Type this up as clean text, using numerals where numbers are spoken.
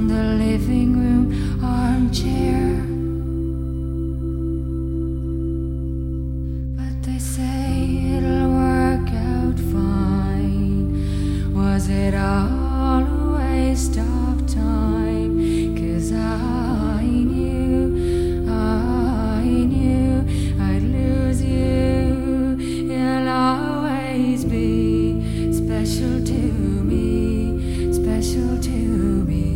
on the living room armchair. But they say it'll work out fine. Was it all a waste of time? 'Cause I knew I'd lose you. You'll always be special to me, special to me.